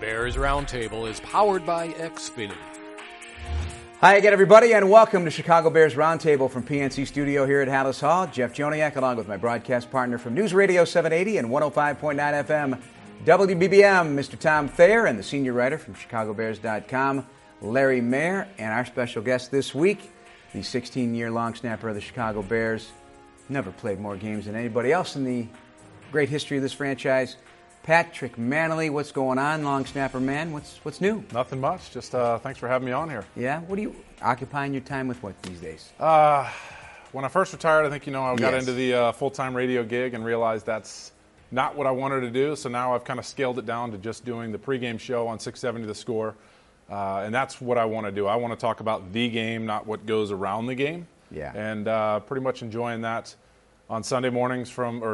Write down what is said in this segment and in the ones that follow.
Bears Roundtable is powered by Xfinity. Hi again, everybody, and welcome to Chicago Bears Roundtable from PNC Studio here at Hallis Hall. Jeff Joniak, along with my broadcast partner from News Radio 780 and 105.9 FM WBBM, Mr. Tom Thayer, and the senior writer from ChicagoBears.com, Larry Mayer, and our special guest this week, the 16-year long snapper of the Chicago Bears. Never played more games than anybody else in the great history of this franchise. Patrick Mannelly, what's going on, long snapper man? What's new? Nothing much. Just thanks for having me on here. Yeah? What are you occupying your time with what these days? When I first retired, I think, I got into the full-time radio gig and realized that's not what I wanted to do. So now I've kind of scaled it down to just doing the pregame show on 670 The Score. And that's what I want to do. I want to talk about the game, not what goes around the game. Yeah. And pretty much enjoying that on Sunday mornings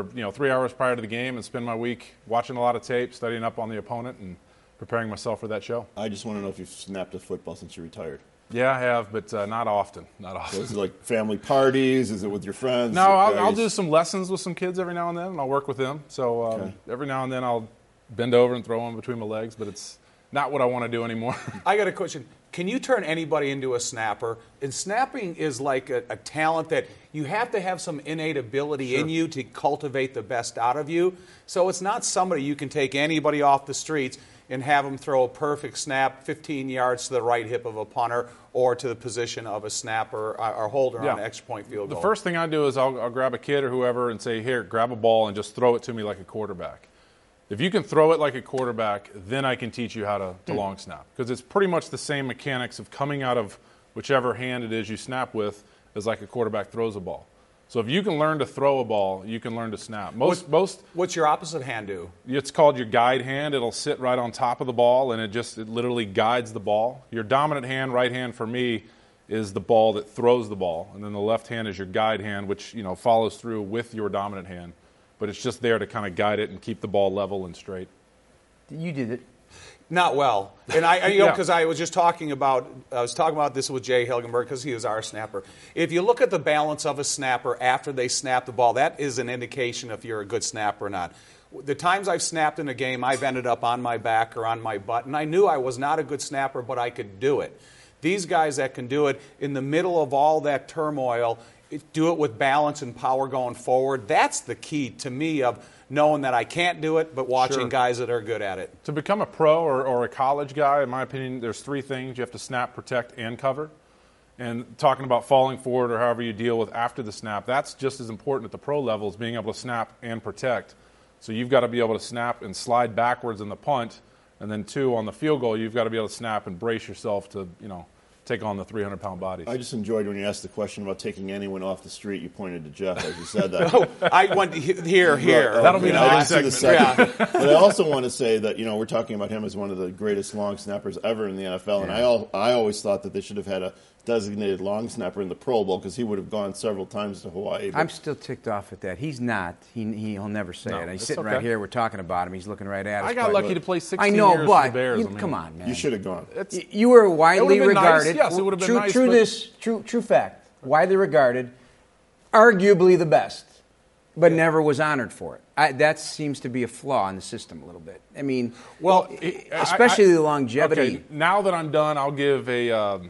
3 hours prior to the game, and spend my week watching a lot of tape, studying up on the opponent, and preparing myself for that show. I just want to know if you've snapped a football since you retired. Yeah, I have, but not often. Not often. So is it like family parties? Is it with your friends? No, I'll do some lessons with some kids every now and then, and I'll work with them. So every now and then I'll bend over and throw one between my legs, but it's not what I want to do anymore. I got a question. Can you turn anybody into a snapper? And snapping is like a talent that you have to have some innate ability in you to cultivate the best out of you. So it's not somebody you can take anybody off the streets and have them throw a perfect snap 15 yards to the right hip of a punter or to the position of a snapper or holder on an extra point field goal. The first thing I do is I'll grab a kid or whoever and say, here, grab a ball and just throw it to me like a quarterback. If you can throw it like a quarterback, then I can teach you how to long snap. Because it's pretty much the same mechanics of coming out of whichever hand it is you snap with as like a quarterback throws a ball. So if you can learn to throw a ball, you can learn to snap. What's your opposite hand do? It's called your guide hand. It'll sit right on top of the ball, and it literally guides the ball. Your dominant hand, right hand for me, is the ball that throws the ball. And then the left hand is your guide hand, which follows through with your dominant hand. But it's just there to kind of guide it and keep the ball level and straight. You did it. Not well. And because I was talking about this with Jay Hilgenberg because he was our snapper. If you look at the balance of a snapper after they snap the ball, that is an indication if you're a good snapper or not. The times I've snapped in a game, I've ended up on my back or on my butt, and I knew I was not a good snapper, but I could do it. These guys that can do it in the middle of all that turmoil, do it with balance and power going forward. That's the key to me of knowing that I can't do it, but watching guys that are good at it. To become a pro or a college guy, in my opinion, there's three things. You have to snap, protect, and cover. And talking about falling forward or however you deal with after the snap, that's just as important at the pro level as being able to snap and protect. So you've got to be able to snap and slide backwards in the punt. And then two, on the field goal, you've got to be able to snap and brace yourself to, take on the 300-pound bodies. I just enjoyed when you asked the question about taking anyone off the street. You pointed to Jeff as you said that. I went here. That'll be the next segment. But I also want to say that we're talking about him as one of the greatest long snappers ever in the NFL, and I always thought that they should have had a designated long snapper in the Pro Bowl because he would have gone several times to Hawaii. I'm still ticked off at that. He's not. He'll never say it. He's sitting right here. We're talking about him. He's looking right at us. I got lucky to play 16 years for the Bears. Come on, man. You should have gone. You were widely regarded. Nice. Yes, it would have been nice. True fact. Widely regarded, arguably the best, but never was honored for it. That seems to be a flaw in the system a little bit. I mean, especially the longevity. Okay, now that I'm done, I'll give a.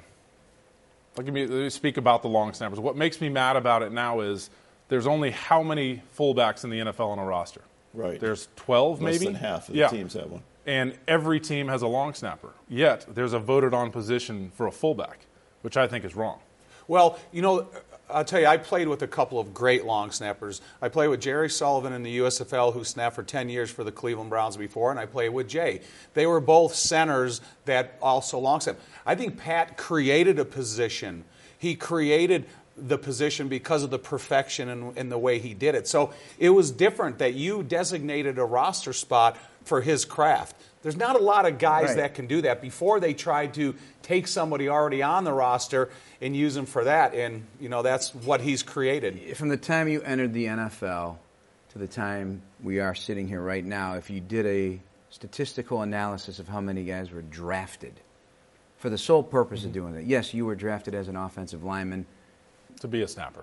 Let me speak about the long snappers. What makes me mad about it now is there's only how many fullbacks in the NFL on a roster? Right. There's 12 maybe? Less than half of the teams have one. And every team has a long snapper. Yet there's a voted-on position for a fullback, which I think is wrong. Well, I'll tell you, I played with a couple of great long snappers. I played with Jerry Sullivan in the USFL, who snapped for 10 years for the Cleveland Browns before, and I played with Jay. They were both centers that also long snap. I think Pat created a position. He created the position because of the perfection and the way he did it. So it was different that you designated a roster spot for his craft. There's not a lot of guys that can do that. Before they tried to take somebody already on the roster and use them for that, and that's what he's created. From the time you entered the NFL to the time we are sitting here right now, if you did a statistical analysis of how many guys were drafted for the sole purpose of doing it, yes, you were drafted as an offensive lineman. To be a snapper.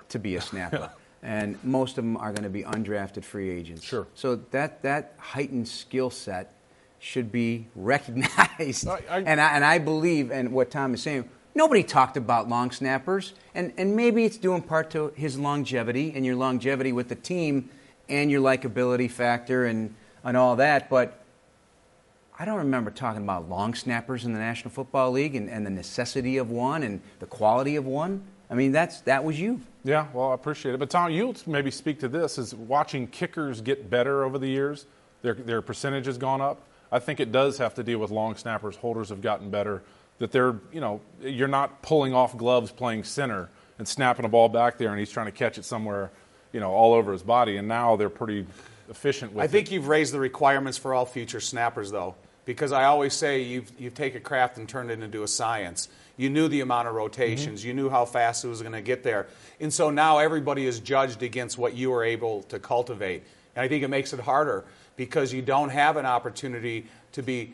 And most of them are going to be undrafted free agents. Sure. So that heightened skill set should be recognized. I- and I believe, and what Tom is saying, nobody talked about long snappers, and maybe it's due in part to his longevity and your longevity with the team and your likability factor and all that, but I don't remember talking about long snappers in the National Football League and the necessity of one and the quality of one. I mean, that was you. Yeah, well, I appreciate it. But, Tom, you'll maybe speak to this, is watching kickers get better over the years, their percentage has gone up. I think it does have to deal with long snappers. Holders have gotten better, that they're, you're not pulling off gloves playing center and snapping a ball back there and he's trying to catch it somewhere, all over his body. And now they're pretty efficient with it. I think you've raised the requirements for all future snappers, though, because I always say you've taken a craft and turned it into a science. You knew the amount of rotations. Mm-hmm. You knew how fast it was going to get there. And so now everybody is judged against what you were able to cultivate. And I think it makes it harder because you don't have an opportunity to be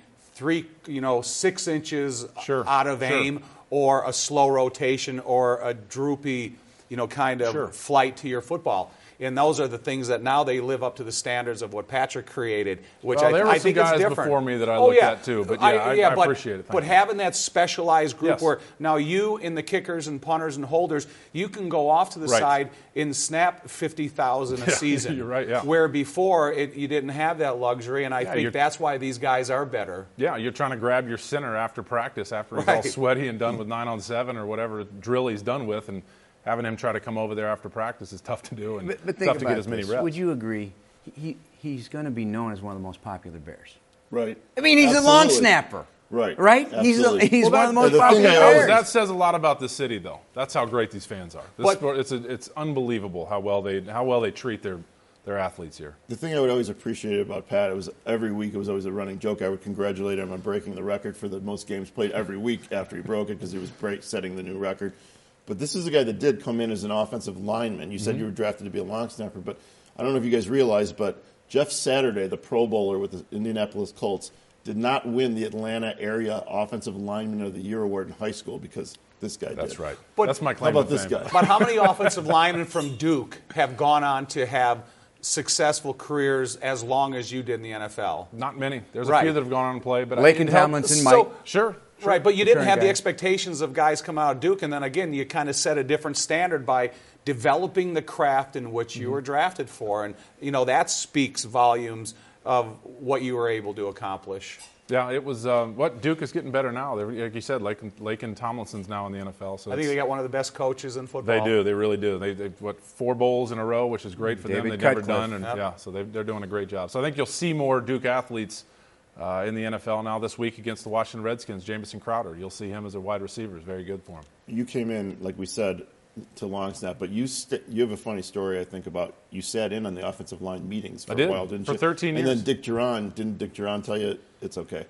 6 inches out of aim, or a slow rotation, or a droopy, kind of flight to your football. And those are the things that now they live up to the standards of what Patrick created, which there were I some think guys is different. before me that I looked at too, but I appreciate it. Thank But you. having that specialized group Yes. where now you and the kickers and punters and holders, you can go off to the Right. side and snap 50,000 a season. You're right, yeah. Where before you didn't have that luxury, and I you're- think that's why these guys are better. Yeah, you're trying to grab your center after practice, after he's all Right. sweaty and done with 9-on-7 or whatever drill he's done with, and having him try to come over there after practice is tough to do and But think tough to about get as many this. reps. Would you agree? He's going to be known as one of the most popular Bears. Right. I mean, he's a long snapper. Right. Right? Absolutely. He's one of the most the thing popular I always- Bears. That says a lot about the city, though. That's how great these fans are. This But- sport, it's unbelievable how well they treat their athletes here. The thing I would always appreciate about Pat, it was every week it was always a running joke. I would congratulate him on breaking the record for the most games played every week after he broke it because he was setting the new record. But this is a guy that did come in as an offensive lineman. You said you were drafted to be a long snapper, but I don't know if you guys realize, but Jeff Saturday, the Pro Bowler with the Indianapolis Colts, did not win the Atlanta Area Offensive Lineman of the Year award in high school because this guy did. That's right. But- That's my How claim about to this fame. guy? But how many offensive linemen from Duke have gone on to have successful careers as long as you did in the NFL? Not many. There's a Right. few that have gone on to play, but Lakin it helped- Tomlinson So- might. Sure. Right, but you didn't Current have the guy. expectations of guys come out of Duke, and then again, you kind of set a different standard by developing the craft in which you were drafted for, and that speaks volumes of what you were able to accomplish. Yeah, it was. What Duke is getting better now. Like you said, Lakin Tomlinson's now in the NFL. So I think they got one of the best coaches in football. They do. They really do. They've 4 bowls in a row, which is great for them. David They've never Cutcliffe. done, and Yep. so they're doing a great job. So I think you'll see more Duke athletes in the NFL now this week against the Washington Redskins. Jamison Crowder, you'll see him as a wide receiver. Is very good for him. You came in, like we said, to long snap, but you have a funny story, I think, about you sat in on the offensive line meetings for I did, a while, didn't for you? 13 And years. then didn't Dick Duran tell you it's okay?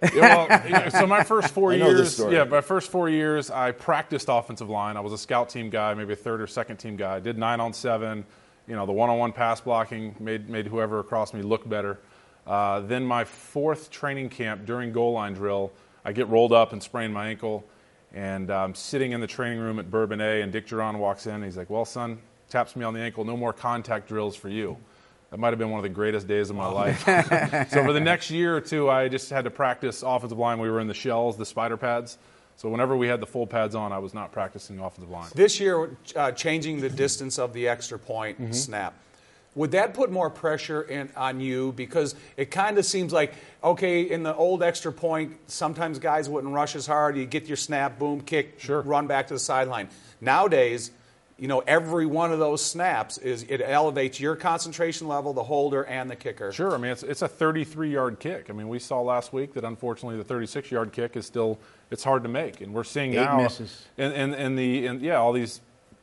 So my first 4 I know this years, story. my first 4 years, I practiced offensive line. I was a scout team guy, maybe a third or second team guy. I did 9-on-7. The one-on-one pass blocking made whoever across me look better. Then my 4th training camp during goal line drill, I get rolled up and sprain my ankle. And I'm sitting in the training room at Bourbonnais, and Dick Duran walks in. And he's like, "Well, son," taps me on the ankle, "no more contact drills for you." That might have been one of the greatest days of my life. So for the next year or two, I just had to practice offensive line. We were in the shells, the spider pads. So whenever we had the full pads on, I was not practicing offensive line. This year, changing the distance of the extra point snap. Would that put more pressure on you? Because it kind of seems like, okay, in the old extra point, sometimes guys wouldn't rush as hard. You get your snap, boom, kick, run back to the sideline. Nowadays, every one of those snaps it elevates your concentration level, the holder, and the kicker. Sure. I mean, it's a 33-yard kick. I mean, we saw last week that unfortunately the 36-yard kick is still it's hard to make, and we're seeing 8 now misses. And all these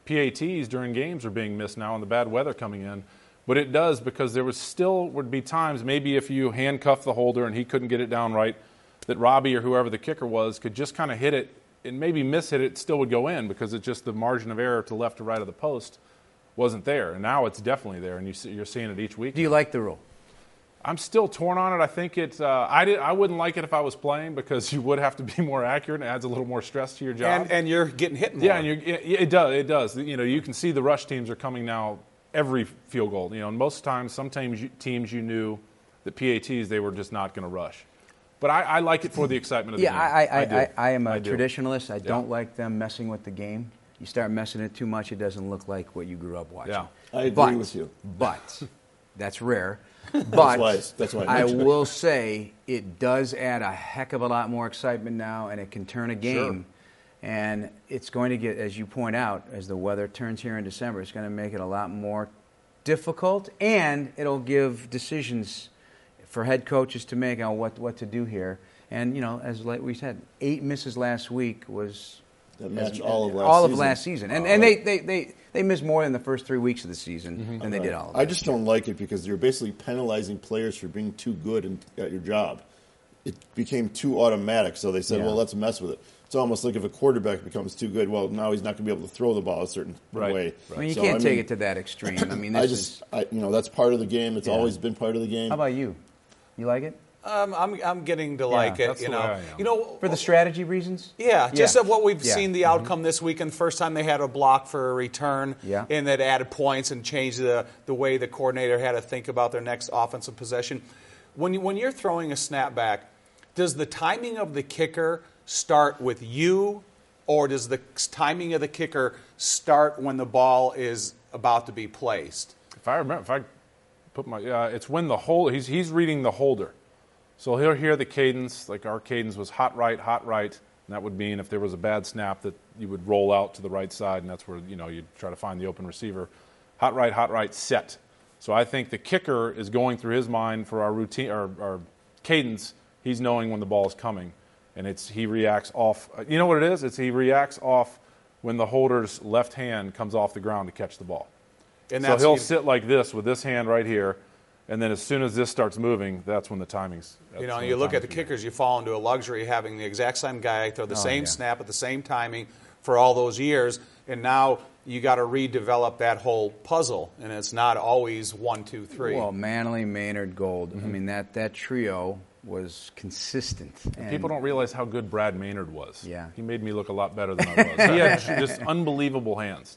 PATs during games are being missed now, and the bad weather coming in. But it does, because there would be times, maybe if you handcuff the holder and he couldn't get it down right, that Robbie or whoever the kicker was could just kind of hit it and maybe miss hit it, still would go in, because it's just the margin of error to left or right of the post wasn't there. And now it's definitely there, and you're seeing it each week. Do you like the rule? I'm still torn on it. I think I wouldn't like it if I was playing, because you would have to be more accurate, and it adds a little more stress to your job. And you're getting hit more. Yeah, and it does. It does. You can see the rush teams are coming now every field goal. And most times, sometimes teams you knew that PATs, they were just not going to rush. But I like it for the excitement of the game. I am a I do. traditionalist. I don't like them messing with the game. You start messing it too much, it doesn't look like what you grew up watching. Yeah. I agree with you. But that's rare. But That's why I I mentioned it. will say it does add a heck of a lot more excitement now, and it can turn a game. And it's going to get, as you point out, as the weather turns here in December, it's going to make it a lot more difficult, and it'll give decisions for head coaches to make on what to do here. And, you know, as like we said, 8 misses last week was That matched all of last season. And they missed more in the first 3 weeks of the season than they did all of I it. just don't like it because you're basically penalizing players for being too good at your job. It became too automatic, so they said, Yeah. well, let's mess with it. It's almost like if a quarterback becomes too good, well, now he's not going to be able to throw the ball a certain way. I mean, you So, can't take it to that extreme. I mean, that's part of the game. It's always been part of the game. How about you? You like it? I'm getting to like it. that's You the way I know, am. you know. For the strategy reasons? Yeah, just of what we've Yeah. seen the outcome this weekend. First time they had a block for a return, Yeah. and that added points and changed the way the coordinator had to think about their next offensive possession. When you're throwing a snapback, does the timing of the kicker start with you, or does the timing of the kicker start when the ball is about to be placed? If I put my, it's when the holder, he's reading the holder. So he'll hear the cadence, like our cadence was hot right, and that would mean if there was a bad snap that you would roll out to the right side, and that's where, you know, you'd try to find the open receiver. Hot right, set. So I think the kicker is going through his mind for our routine, our cadence. He's knowing when the ball is coming, and he reacts off. You know what it is? He reacts off when the holder's left hand comes off the ground to catch the ball. And So he'll sit like this with this hand right here, and then as soon as this starts moving, that's when the timing's. You know, you look at the kickers, you fall into a luxury having the exact same guy throw the same snap at the same timing for all those years, and now you got to redevelop that whole puzzle, and it's not always 1, 2, 3. Well, Manley, Maynard, Gold. I mean, that trio was consistent. And People don't realize how good Brad Maynard was. Yeah. He made me look a lot better than I was. He had just unbelievable hands.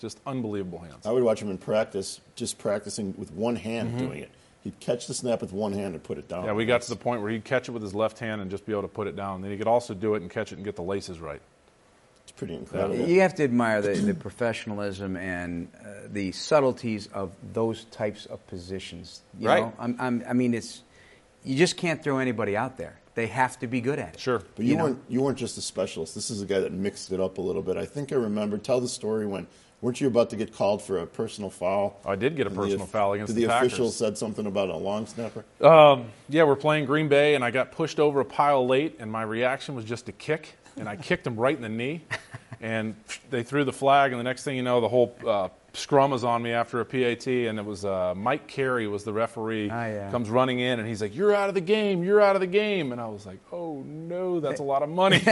I would watch him in practice, just practicing with one hand doing it. He'd catch the snap with one hand and put it down. Yeah, we got to the point where he'd catch it with his left hand and just be able to put it down. Then he could also do it and catch it and get the laces right. It's pretty incredible. You have to admire the professionalism and the subtleties of those types of positions. You Right. know? I mean, you just can't throw anybody out there. They have to be good at it. Sure. But you weren't just a specialist. This is a guy that mixed it up a little bit. I think I remember. Tell the story when weren't you about to get called for a personal foul? I did get a personal foul against the The Packers. official said something about a long snapper. Yeah, we're playing Green Bay, and I got pushed over a pile late, and my reaction was just to kick, and I kicked him right in the knee, and they threw the flag, and the next thing you know, the whole scrum was on me after a PAT, and it was Mike Carey was the referee, comes running in, and he's like, "You're out of the game, you're out of the game," and I was like, "Oh no, that's a lot of money."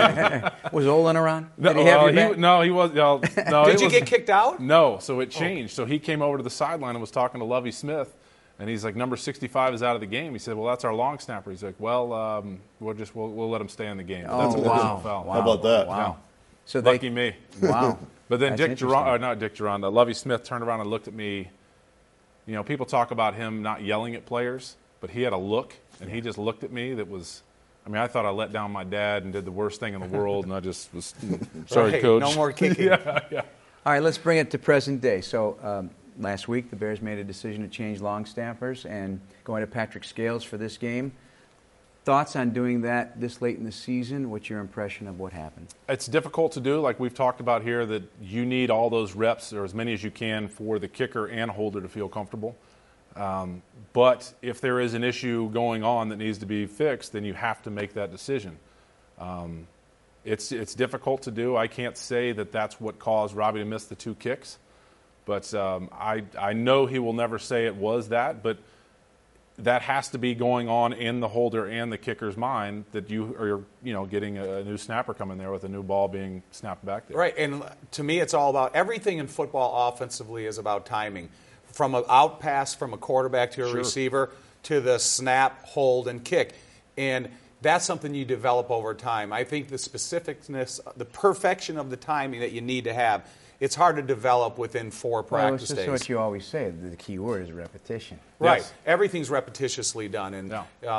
Was Olin around? Did he have your back? No, he was. No, Did you get kicked out? No, so it changed. So he came over to the sideline and was talking to Lovie Smith, and he's like, "Number 65 is out of the game." He said, "Well, that's our long snapper." He's like, "Well, we'll let him stay in the game." But that's a personal foul. How about that? Wow. So Lucky me. Wow. But then That's interesting. not Dick Geronda, Lovie Smith turned around and looked at me. You know, people talk about him not yelling at players, but he had a look, and he just looked at me that was, I mean, I thought I let down my dad and did the worst thing in the world, and I just was, sorry, Right, Coach. no more kicking. Yeah. All right, let's bring it to present day. So last week, the Bears made a decision to change long snappers and going to Patrick Scales for this game. Thoughts on doing that this late in the season? What's your impression of what happened? It's difficult to do, like we've talked about here, that you need all those reps, or as many as you can, for the kicker and holder to feel comfortable. But if there is an issue going on that needs to be fixed, then you have to make that decision. It's difficult to do. I can't say that that's what caused Robbie to miss the 2 kicks, but I know he will never say it was that, but that has to be going on in the holder and the kicker's mind that you are, getting a new snapper coming there with a new ball being snapped back there. Right, and to me, it's all about everything in football offensively is about timing. From an out pass from a quarterback to a receiver to the snap, hold, and kick. And that's something you develop over time. I think the specificness, the perfection of the timing that you need to have, it's hard to develop within 4 practice it's just days. what you always say. The key word is repetition. Right. Yes. Everything's repetitiously done. And,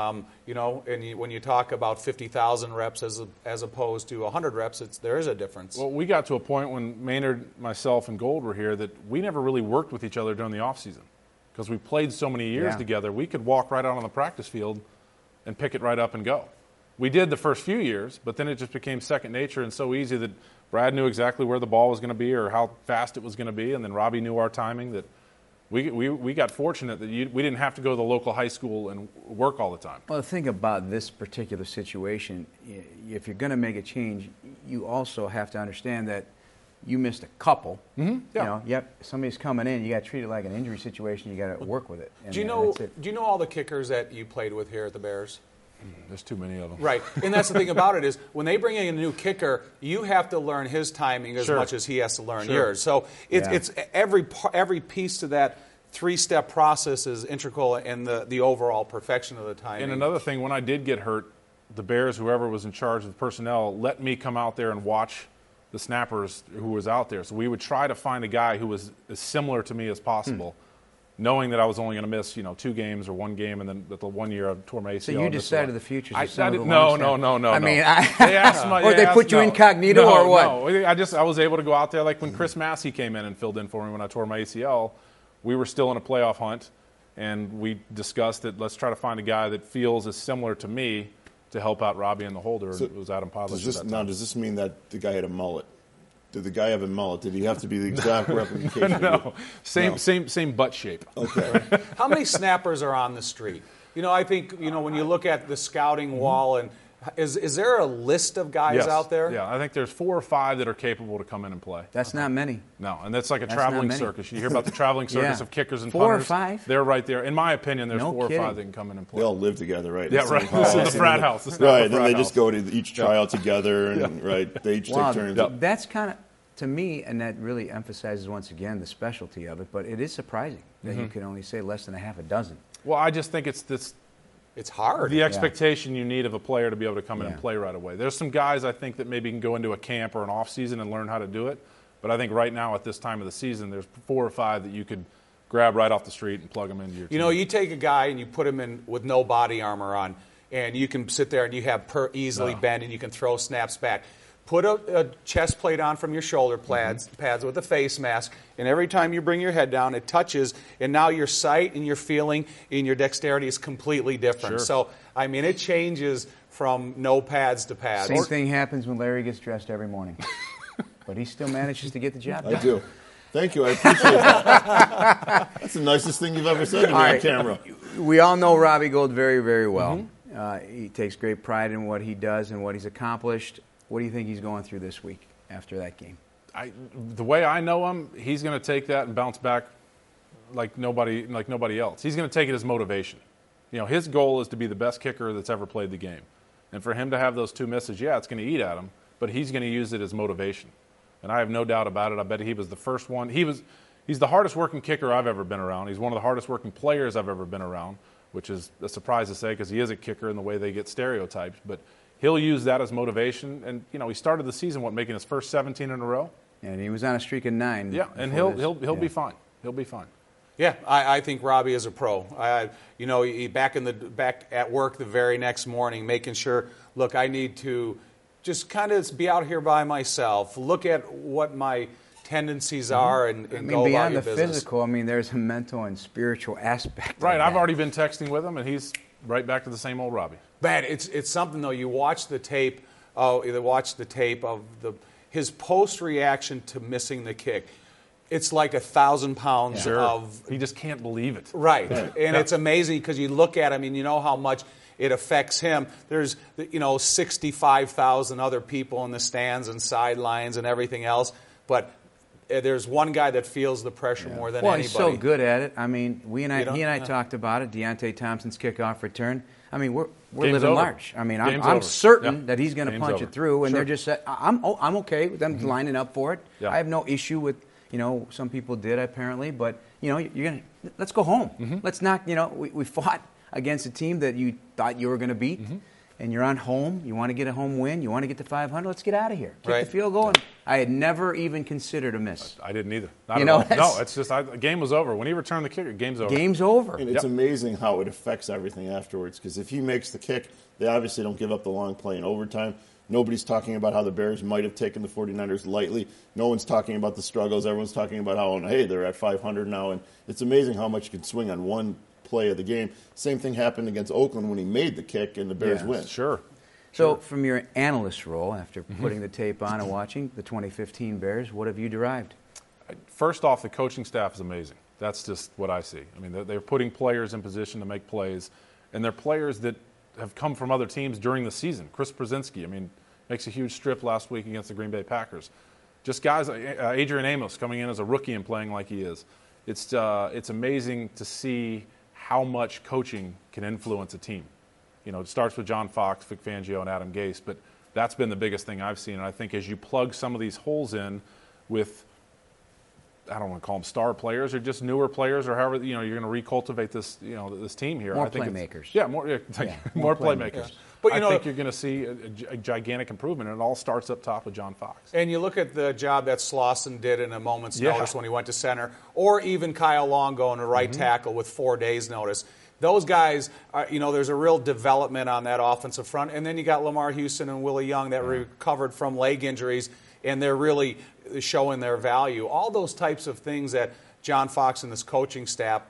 when you talk about 50,000 reps as opposed to 100 reps, there is a difference. Well, we got to a point when Maynard, myself, and Gold were here that we never really worked with each other during the offseason because we played so many years together. We could walk right out on the practice field and pick it right up and go. We did the first few years, but then it just became second nature and so easy that Brad knew exactly where the ball was going to be or how fast it was going to be, and then Robbie knew our timing. That we got fortunate that we didn't have to go to the local high school and work all the time. Well, the thing about this particular situation, if you're going to make a change, you also have to understand that you missed a couple. Mm-hmm. Yeah. Somebody's coming in, you got to treat it like an injury situation. You got to work with it. And do you know all the kickers that you played with here at the Bears? There's too many of them. Right, and that's the thing about it is when they bring in a new kicker, you have to learn his timing as much as he has to learn yours. So it's every piece to that 3-step process is integral in the overall perfection of the timing. And another thing, when I did get hurt, the Bears, whoever was in charge of the personnel, let me come out there and watch the snappers who was out there. So we would try to find a guy who was as similar to me as possible. Knowing that I was only going to miss, 2 games or 1 game, and then the 1 year I tore my ACL. So you decided the future. No. I mean, they asked or they put you incognito, or what? No, I was able to go out there. Like when Chris Massey came in and filled in for me when I tore my ACL, we were still in a playoff hunt, and we discussed that let's try to find a guy that feels as similar to me to help out Robbie and the holder. So it was Adam Podlich. Does this mean that the guy had a mullet? Did the guy have a mullet? Did he have to be the exact replication? No. Same butt shape. Okay. How many snappers are on the street? I think, when you look at the scouting wall, and is there a list of guys out there? Yeah, I think there's 4 or 5 that are capable to come in and play. That's not many. No, and that's like a traveling circus. You hear about the traveling circus of kickers and 4 punters. or 5? They're right there. In my opinion, there's 4 or 5 kidding. that can come in and play. They all live together, right? Yeah, right. This is the frat house. Right, then they just go to each tryout together, and they each take turns. That's kind of, to me, and that really emphasizes once again the specialty of it, but it is surprising that you can only say less than a half a dozen. Well, I just think it's hard. The expectation you need of a player to be able to come in and play right away. There's some guys I think that maybe can go into a camp or an off season and learn how to do it, but I think right now at this time of the season, there's 4 or 5 that you could grab right off the street and plug them into your team. You take a guy and you put him in with no body armor on, and you can sit there and you have easily bend and you can throw snaps back. Put a chest plate on from your shoulder pads with a face mask, and every time you bring your head down, it touches, and now your sight and your feeling and your dexterity is completely different. Sure. So, it changes from no pads to pads. Same thing happens when Larry gets dressed every morning. But he still manages to get the job done. I do. Thank you. I appreciate that. That's the nicest thing you've ever said to me on camera. We all know Robbie Gold very, very well. He takes great pride in what he does and what he's accomplished. What do you think he's going through this week after that game? The way I know him, he's going to take that and bounce back like nobody else. He's going to take it as motivation. His goal is to be the best kicker that's ever played the game. And for him to have those 2 misses, it's going to eat at him, but he's going to use it as motivation. And I have no doubt about it. I bet he was the first one. He's the hardest working kicker I've ever been around. He's one of the hardest working players I've ever been around, which is a surprise to say because he is a kicker in the way they get stereotyped. But he'll use that as motivation. And, he started the season, making his first 17 in a row? And he was on a streak of 9. Yeah, and he'll be fine. He'll be fine. Yeah, I think Robbie is a pro. Back at work the very next morning, making sure, look, I need to just kind of be out here by myself, look at what my tendencies are, and go beyond about the your business. physical, there's a mental and spiritual aspect. Right, of I've that. already been texting with him, and he's right back to the same old Robbie. Man, it's something though. You watch the tape. His post reaction to missing the kick. It's like 1,000 pounds of. He just can't believe it. Right, and it's amazing because you look at him and you know how much it affects him. There's 65,000 other people in the stands and sidelines and everything else, but there's one guy that feels the pressure more than anybody. He's so good at it. He and I talked about it. Deontay Thompson's kickoff return. We're living over. large. I'm certain that he's going to punch it through, and Sure. they're just. I'm okay with them lining up for it. Yeah. I have no issue with. Some people did apparently, but you're gonna let's go home. Let's not. We fought against a team that you thought you were going to beat. and you're on home, you want to get a home win, you want to get to 500, let's get out of here. Kick Right. the field goal. And I had never even considered a miss. I didn't either. Not You at know, all. that's- No, it's just the game was over. When he returned the kick, game's over. Game's over. And it's amazing how it affects everything afterwards. Because if he makes the kick, they obviously don't give up the long play in overtime. Nobody's talking about how the Bears might have taken the 49ers lightly. No one's talking about the struggles. Everyone's talking about how, hey, they're at 500 now. And it's amazing how much you can swing on one play of the game. Same thing happened against Oakland when he made the kick and the Bears win. Sure. So, from your analyst role, after putting the tape on and watching the 2015 Bears, what have you derived? First off, the coaching staff is amazing. That's just what I see. I mean, they're putting players in position to make plays, and they're players that have come from other teams during the season. Chris Brzezinski, I mean, makes a huge strip last week against the Green Bay Packers. Just guys, Adrian Amos coming in as a rookie and playing like he is. It's amazing to see how much coaching can influence a team. You know, it starts with John Fox, Vic Fangio, and Adam Gase, but that's been the biggest thing I've seen. And I think as you plug some of these holes in with, I don't want to call them star players or just newer players or however, you know, you're going to recultivate this, you know, this team here. More I think playmakers. More playmakers. Yeah. But, you I know, think you're going to see a gigantic improvement, and it all starts up top with John Fox. And you look at the job that Slauson did in a moment's Yeah. notice when he went to center, or even Kyle Long going to right tackle with 4 days' notice. Those guys, you know, there's a real development on that offensive front. And then you got Lamar Houston and Willie Young that recovered from leg injuries, and they're really showing their value. All those types of things that John Fox and this coaching staff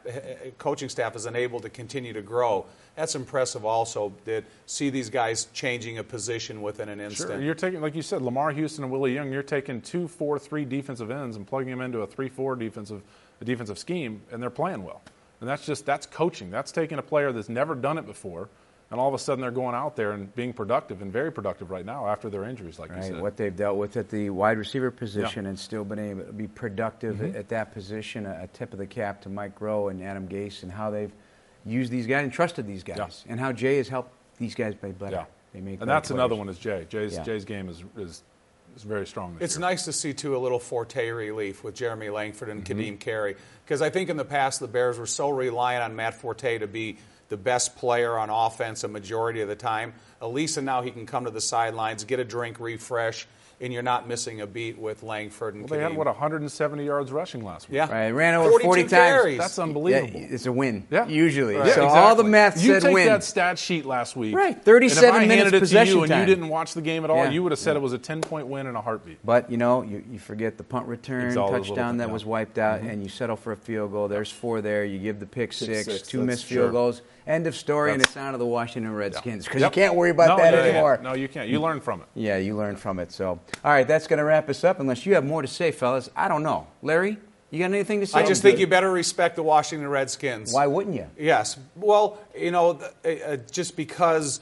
is enabled to continue to grow. That's impressive also, that see these guys changing a position within an instant. Sure. You're taking, like you said, Lamar Houston and Willie Young, you're taking 2-4-3 defensive ends and plugging them into a 3-4 defensive scheme, and they're playing well. And that's coaching. That's taking a player that's never done it before, and all of a sudden they're going out there and being productive, and very productive right now after their injuries, like you said. What they've dealt with at the wide receiver position and still been able to be productive at that position. A tip of the cap to Mike Groh and Adam Gase and how they've used these guys and trusted these guys, and how Jay has helped these guys play better. Yeah. They make and that's better another players. one is Jay. Jay's game is very strong this It's year. nice to see, too, a little Forte relief with Jeremy Langford and Kadeem Carey. Because I think in the past the Bears were so reliant on Matt Forte to be the best player on offense a majority of the time. Elisa, now he can come to the sidelines, get a drink, refresh, and you're not missing a beat with Langford and They had, Kadeem. 170 yards rushing last week. Yeah. Right, ran over 42 40 times. carries. That's unbelievable. Yeah, it's a win. Yeah. Usually. Yeah, So exactly. all the math you said take win. that stat sheet last week. Right, and 37 if I minutes handed it to possession you and time. you didn't watch the game at all, Yeah. you would have said it was a 10-point win in a heartbeat. But, you know, you forget the punt return, It's all those little touchdown things, that yeah. was wiped out, and you settle for a field goal. There's 4 there. You give the pick six, six, 2 that's missed sure. field goals. End of story, and That's- it's on to the Washington Redskins. Because Yep. you can't worry about No, that yeah, anymore. No, you can't. You learn from it. Yeah, you learn from it. So, all right, that's going to wrap us up. Unless you have more to say, fellas. I don't know. Larry, you got anything to say? I just think you better respect the Washington Redskins. Why wouldn't you? Yes. Well, you know, just because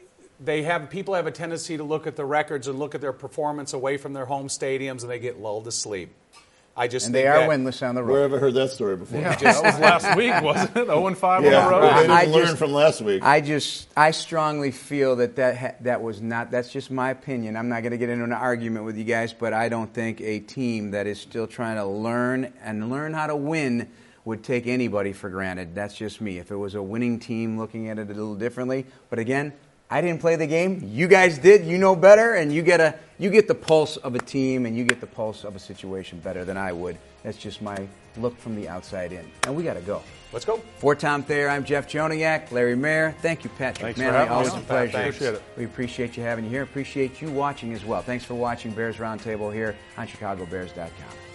people have a tendency to look at the records and look at their performance away from their home stadiums, and they get lulled to sleep. I just And think they are that, winless on the Where road. have I heard that story before? Yeah, that was last week, wasn't it? 0-5 Yeah, on the road. they didn't I learn just- from last week. I strongly feel that was not. That's just my opinion. I'm not going to get into an argument with you guys, but I don't think a team that is still trying to learn how to win would take anybody for granted. That's just me. If it was a winning team, looking at it a little differently. But again, I didn't play the game. You guys did. You know better, and you get the pulse of a team, and you get the pulse of a situation better than I would. That's just my look from the outside in. And we got to go. Let's go. For Tom Thayer, I'm Jeff Joniak, Larry Mayer. Thank you, Patrick Thanks for Manley. having Always us. a pleasure. Appreciate it. We appreciate you having you here. Appreciate you watching as well. Thanks for watching Bears Roundtable here on ChicagoBears.com.